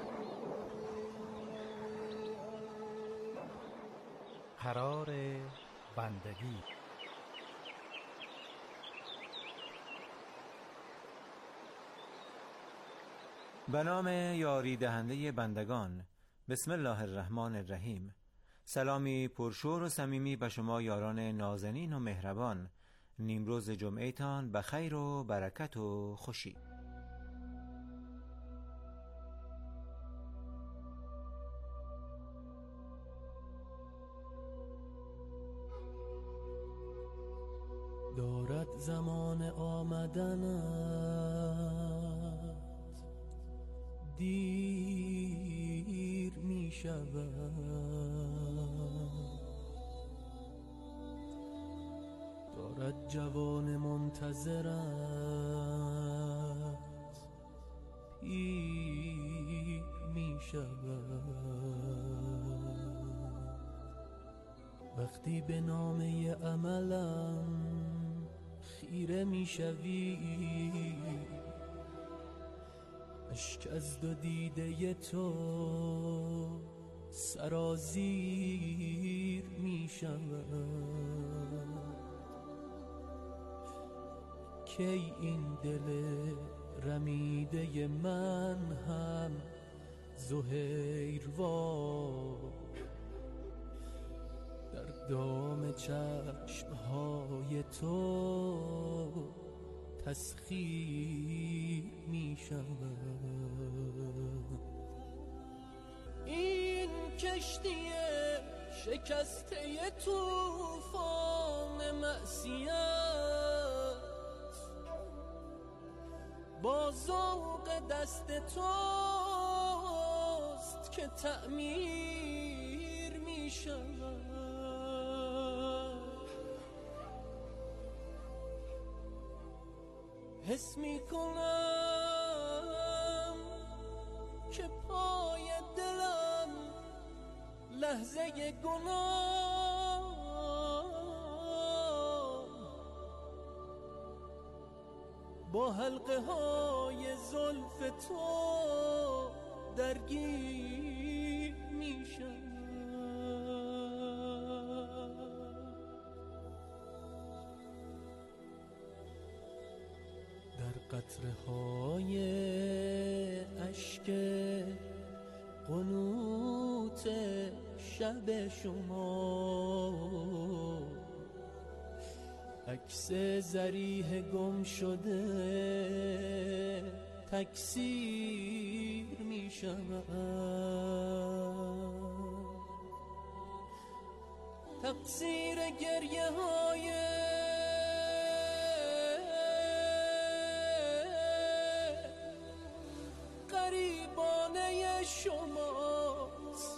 قرار بندگی. به نام یاری دهنده بندگان. بسم الله الرحمن الرحیم. سلامی پرشور و صمیمی به شما یاران نازنین و مهربان. نیمروز جمعه تان به خیر و برکت و خوشی. دارد زمان آمدنت، دیر می شود. دارد جوان منتظرت، پیر می شود. وقتی به نامه عملم خیره می شوی، اشک از دو دیده تو سرازیر می شود. کی این دل رمیده من هم زهیروار در دام چشمهای تو تسخیر می شود. این کشتی شکسته طوفان معصیت با ذوق دست توست که تعمیر می شود. حس می کنم که پای دلم لحظه گناه با حلقه های زلف تو درگیر می شود. در قطره های اشک قنوت شب شما عکس ذریح گم شده تکثیر می شود. تقصیر گریه های غریبانه شماست.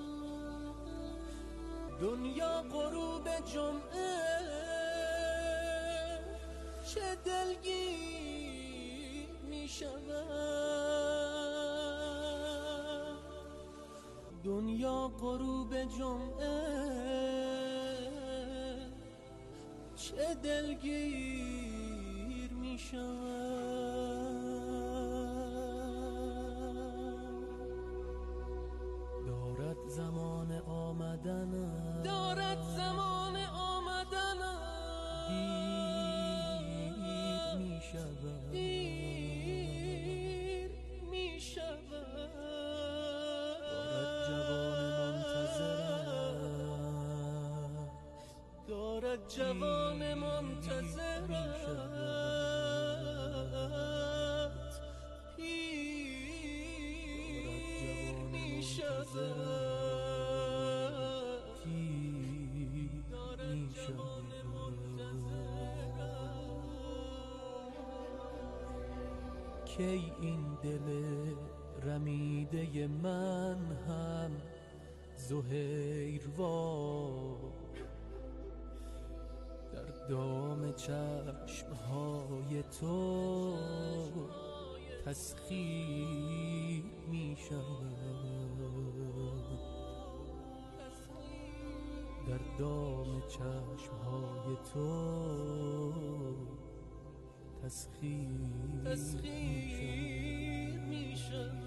دنیا غروب جمعه چه دلگیر می شود. دنیا غروب جمعه چه دلگیر می شود. دارد زمان آمدنم، دارد زمان آمدنم، دیر می شود، دیر می شود. جوان منتظرت پیر می شود کی این دل رمیده من هم زهیروار در دام چشمهای تو تسخیر می شود، در دام چشمهای تو تسخیر می شود.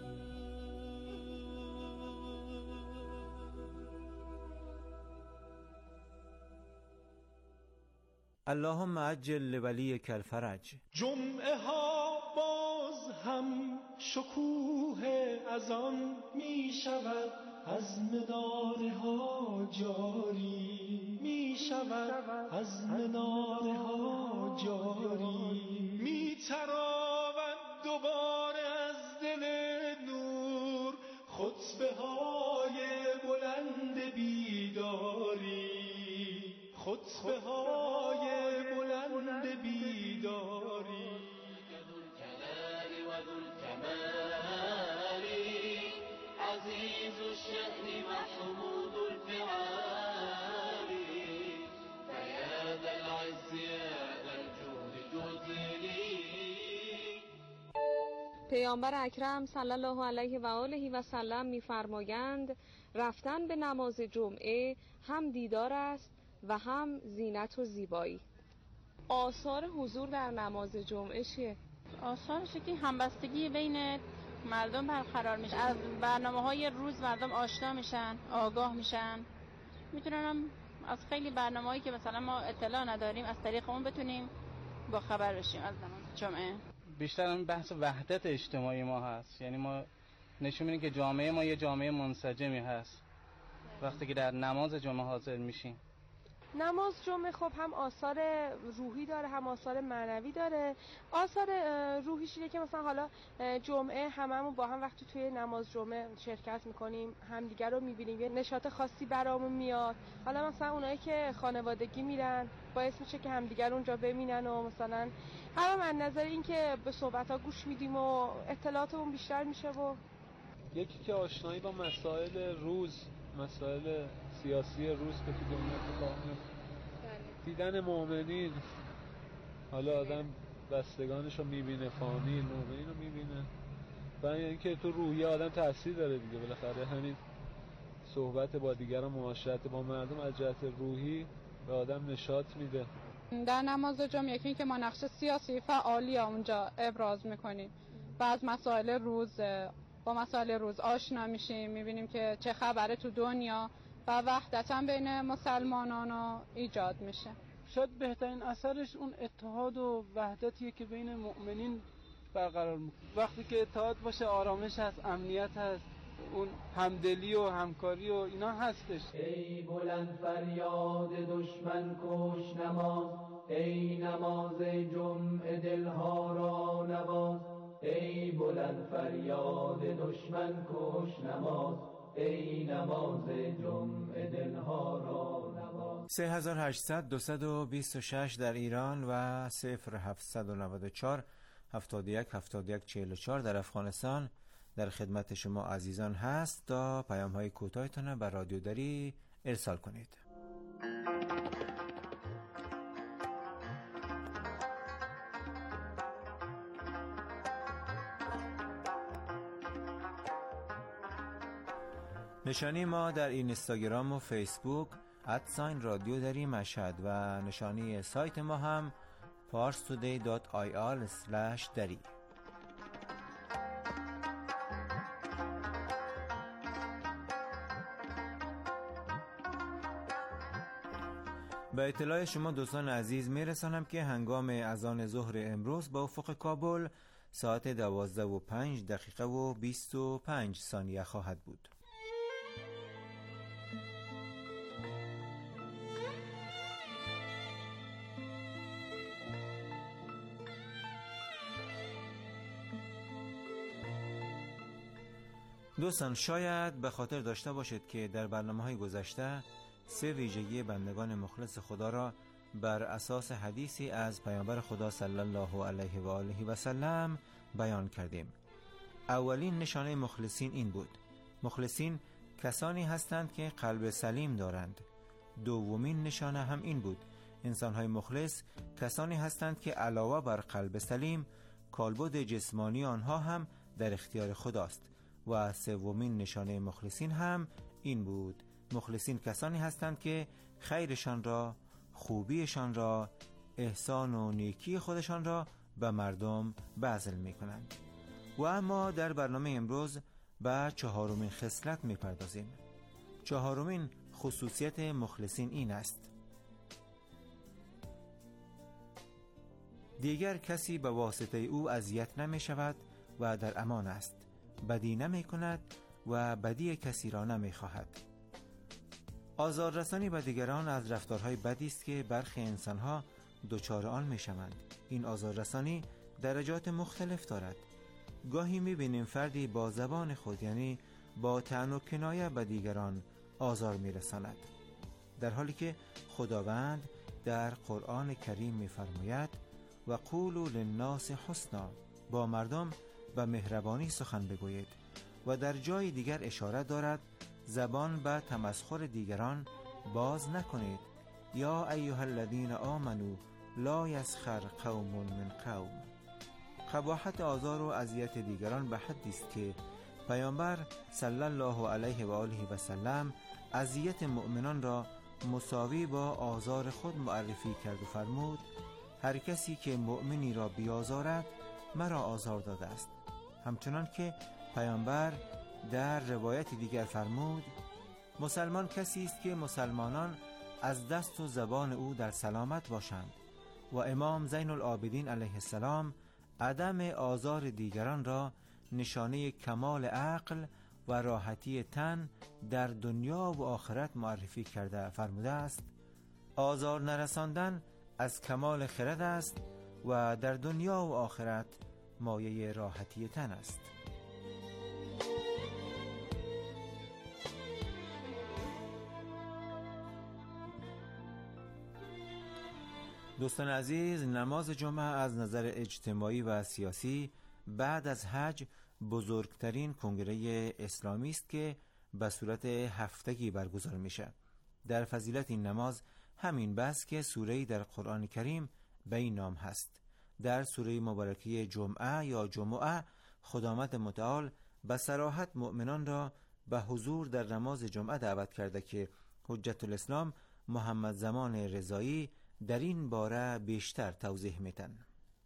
اللهم عجل لولیک الفرج. جمعه ها باز هم شکوه از آن می شود، از مناره ها جاری می شود، از مناره ها جاری می تراود دوباره از دل نور خطبه های بلند بیداری، خطبه های بلند بیداری. ذو الجلال و ذو الکمال عزیز الشأن محمود الفعال فیا ذا العز یا ذا الجود جزلی. پیامبر اکرم صلی الله علیه و آله و سلم می‌فرمایند رفتن به نماز جمعه هم دیدار است و هم زینت و زیبایی. آثار حضور در نماز جمعه چیه؟ آثارش که همبستگی بین مردم برقرار میشه، از برنامه‌های روز مردم آشنا میشن، آگاه میشن، میتونن از خیلی برنامه‌هایی که مثلا ما اطلاع نداریم از طریق اون بتونیم با خبر بشیم از نماز جمعه. بیشتر همین بحث وحدت اجتماعی ما هست، یعنی ما نشون میدیم که جامعه ما یه جامعه منسجمی هست وقتی که در نماز جمعه حاضر میشیم. نماز جمعه خب هم آثار روحی داره هم آثار معنوی داره. آثار روحیش اینه که مثلا حالا جمعه هممون با هم وقتی توی نماز جمعه شرکت میکنیم همدیگر رو میبینیم، یه نشاط خاصی برامون میاد. حالا مثلا اونایی که خانوادگی میرن باعث میشه که همدیگر اونجا ببینن و مثلا هم از نظر این که به صحبت‌ها گوش میدیم و اطلاعاتمون بیشتر میشه. و یکی که آشنایی با مسائل روز، مسائل سیاسی روز که تو دنیا اتفاق میفته، دیدن مؤمنین، حالا آدم بستگانش رو میبینه، فامیل مؤمنین رو میبینه و اینکه تو روحیه آدم تاثیر داره دیگه. بالاخره همین صحبت با دیگران، معاشرت با مردم از جهت روحی به آدم نشاط میده. در نماز جمعه یکی که ما نقش سیاسی فعالی اونجا ابراز میکنیم و از مسائل روز با مسائل روز آشنا میشیم، میبینیم که چه خبره تو دنیا و وحدت بین مسلمانان رو ایجاد میشه. شاید بهترین اثرش اون اتحاد و وحدتیه که بین مؤمنین برقرار میکنه. وقتی که اتحاد باشه آرامش هست، امنیت هست، اون همدلی و همکاری و اینا هستش. ای بلند فریاد دشمن کش نماز، ای نماز جمعه دلها را نواز، ای بلند فریاد دشمن کش نماز، ای نماز جمعه دلها را نواز. سه هزار و هشتصد دویست و بیست و شش در ایران و صفر هفتصد و نود و چهار هفتاد و یک هفتاد و یک چهل و چهار در افغانستان در خدمت شما عزیزان هست تا پیام های کوتاهتون بر رادیو دری ارسال کنید. نشانی ما در اینستاگرام و فیسبوک ادساین رادیو دری مشهد و نشانی سایت ما هم پارس تودی دات آی آر اسلش دری. به اطلاع شما دوستان عزیز میرسانم که هنگام اذان ظهر امروز با افق کابل ساعت دوازده و پنج دقیقه و بیست و پنج ثانیه خواهد بود. دوستان شاید به خاطر داشته باشید که در برنامه‌های گذشته سه ویژگی بندگان مخلص خدا را بر اساس حدیثی از پیامبر خدا صلی الله علیه و آله و سلم بیان کردیم. اولین نشانه مخلصین این بود: مخلصین کسانی هستند که قلب سلیم دارند. دومین نشانه هم این بود: انسان‌های مخلص کسانی هستند که علاوه بر قلب سلیم، کالبد جسمانی آنها هم در اختیار خداست. و سومین نشانه مخلصین هم این بود: مخلصین کسانی هستند که خیرشان را، خوبیشان را، احسان و نیکی خودشان را به مردم بذل می کنند. و اما در برنامه امروز به چهارمین خصلت می پردازیم. چهارمین خصوصیت مخلصین این است: دیگر کسی به واسطه او اذیت نمی شود و در امان است. بدی نمی کند و بدی کسی را نمی خواهد. آزاررسانی به دیگران از رفتارهای بدی است که برخی انسانها دچار آن می شوند. این آزاررسانی درجات مختلف دارد. گاهی می بینیم فردی با زبان خود، یعنی با طعن و کنایه به دیگران آزار می رساند، در حالی که خداوند در قرآن کریم می فرماید: و قولوا للناس حسنا، با مردم به مهربانی سخن بگویید. و در جای دیگر اشاره دارد زبان به تمسخر دیگران باز نکنید. یا ایها الذین آمنوا لا یسخر قوم من قوم. قباحت آزار و اذیت دیگران به حدی است که پیامبر صلی الله علیه و آله و سلم اذیت مؤمنان را مساوی با آزار خود معرفی کرد و فرمود: هر کسی که مؤمنی را بیازارد مرا آزار داده است. همچنان که پیامبر در روایت دیگر فرمود: مسلمان کسی است که مسلمانان از دست و زبان او در سلامت باشند. و امام زین العابدین علیه السلام عدم آزار دیگران را نشانه کمال عقل و راحتی تن در دنیا و آخرت معرفی کرده فرموده است: آزار نرساندن از کمال خرد است و در دنیا و آخرت مایه راحتی تن است. دوستان عزیز، نماز جمعه از نظر اجتماعی و سیاسی بعد از حج بزرگترین کنگره اسلامی است که به صورت هفتگی برگزار میشه. در فضیلت این نماز همین بس که سوره‌ای در قرآن کریم به این نام هست. در سوره مبارکه جمعه یا جمعه خداوند متعال به صراحت مؤمنان را به حضور در نماز جمعه دعوت کرده که حجت الاسلام محمد زمان رضایی در این باره بیشتر توضیح میدن.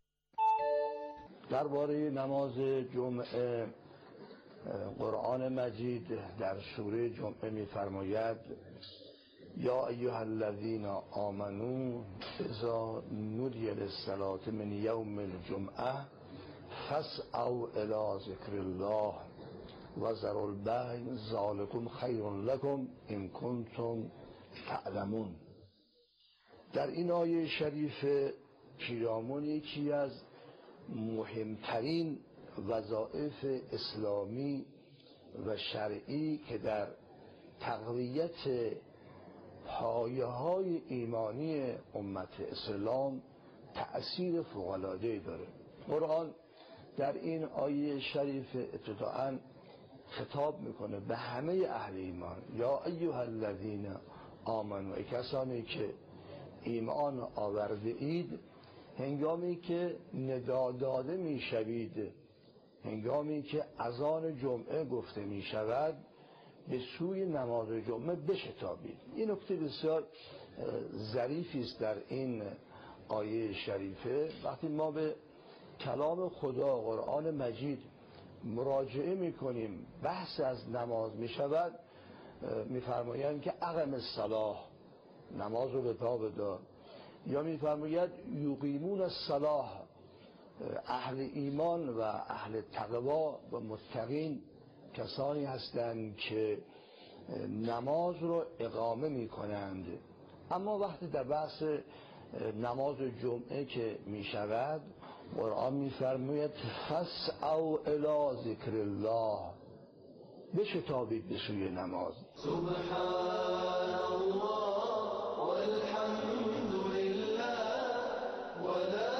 درباره نماز جمعه قرآن مجید در سوره جمعه می‌فرماید: یا ایها الذین آمنوا اذا نودی للصلاة من یوم الجمعه فاسعوا الی ذکر الله و ذروا البیع ذلکم خیر لکم ان کنتم تعلمون. در این آیه شریف پیرامون یکی از مهمترین وظایف اسلامی و شرعی که در تقویت پایه های ایمانی امت اسلام تأثیر فوق‌العاده‌ای داره. قرآن در این آیه شریف ابتداءً خطاب میکنه به همه اهل ایمان: یا ایها الذین آمنوا، ای کسانی که ایمان آورده اید، هنگامی که ندا داده میشوید، هنگامی که اذان جمعه گفته میشود، به سوی نماز جمعه بشتابید. این نکته بسیار ظریفی است در این آیه شریفه. وقتی ما به کلام خدا قرآن مجید مراجعه میکنیم، بحث از نماز میشود، میفرمایند که اقم الصلاة، نماز رو به پا بدار، یا میفرماید یقیمون الصلاة، اهل ایمان و اهل تقوا و متقین کسانی هستند که نماز رو اقامه می کنند. اما وقتی در بحث نماز جمعه که می شود، قرآن می فرماید فاسعوا الی ذکر الله، بشتابید به سوی نماز. سبحان الله والحمد لله ولا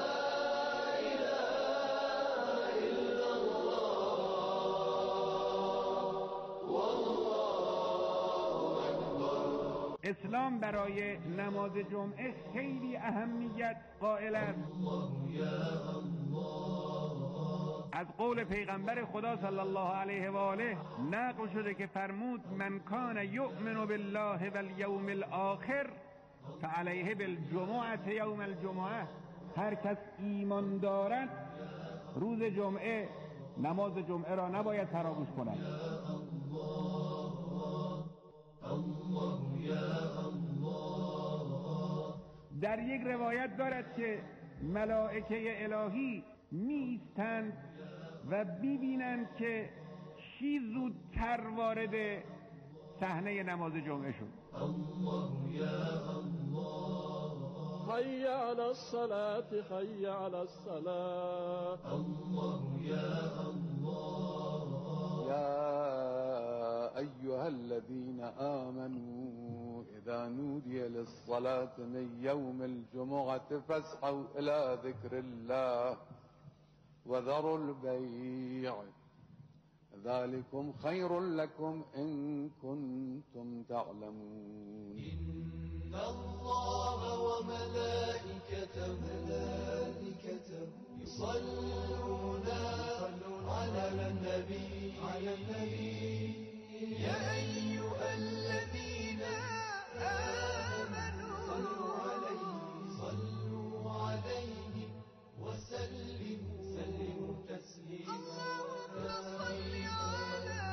اله الا الله والله اکبر. اسلام برای نماز جمعه خیلی اهمیت قائل است. از قول پیغمبر خدا صلی الله علیه و آله نقل شده که فرمود من کان یؤمن بالله والیوم الاخر فعلیه بالجمعه یوم الجمعه. هر کس ایمان دارد روز جمعه نماز جمعه را نباید فراموش کند. در یک روایت دارد که ملائکه الهی میستند و ببینند که کی زودتر وارد صحنه نماز جمعه شد. الله یا الله حی علی الصلاة حی علی الصلاة الله یا الله یا ایها الذین آمنوا اذا نودی للصلاة من یوم الجمعة فاسعوا الى ذکر الله وذروا البيع ذلكم خير لكم إن كنتم تعلمون. إن الله وملائكته ملائكته يصلون على النبي على النبي يا أيها الذين آمنوا صلوا عليه صلوا عليه وسلموا سلموا تسليما. اللهم صل على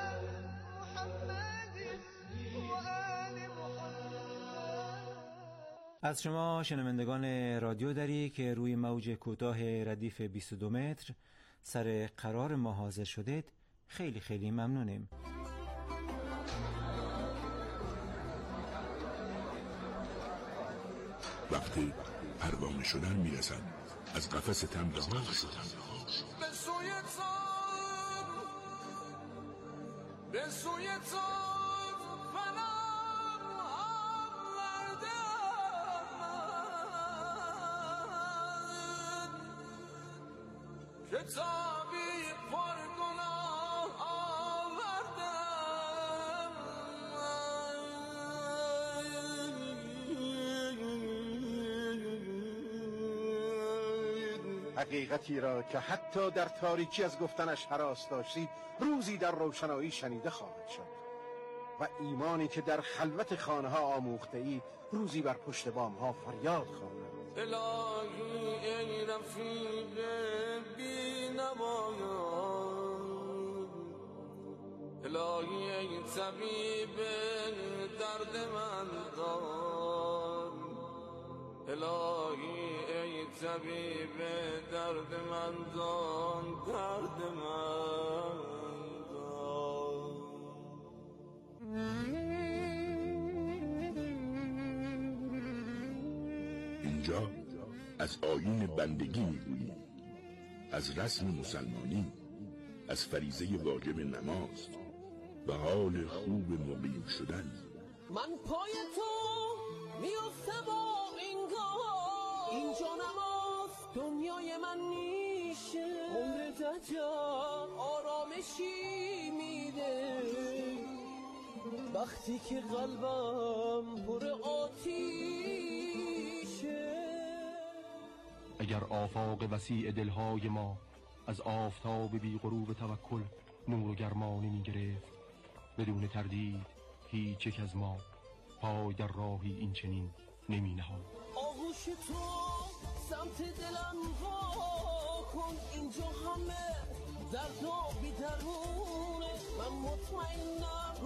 محمد وآل محمد. از شما شنوندگان رادیو دری که روی موج کوتاه ردیف بیست و دو متر سر قرار ما حاضر شدید خیلی خیلی ممنونیم. وقتی پروانه شدن میرسد از قفس تمرها به سوی تاب به سوی تاب فنم آوردم کتابی پر گناه آوردم. حقیقتی را که حتی در تاریکی از گفتنش هراس داشتی روزی در روشنایی شنیده خواهد شد و ایمانی که در خلوت خانه ها آموخته ای روزی بر پشت بام ها فریاد خواند. الهی ای رفیق بی نمایان، الهی ای طبیب درد من دان، الهی ای طبیب درد من دان، درد من دان. اینجا از آیین بندگی میگوییم، از رسم مسلمانی، از فریضه واجب نماز و حال خوب مقیم شدن. من پای تو میفتم با اینگاه، اینجا نماز دنیای من میشه، عمر دجال آرامشی میده وقتی که قلبم پر آتیشه. اگر آفاق وسیع دلهای ما از آفتاب بی غروب توکل نور و گرمانی می گرفت، بدون تردید هیچ یک از ما پای در راهی این چنین نمی نهاد. آغوش تو سمت دلم وا کن، اینجا همه درد و بی درمونه، من مطمئنم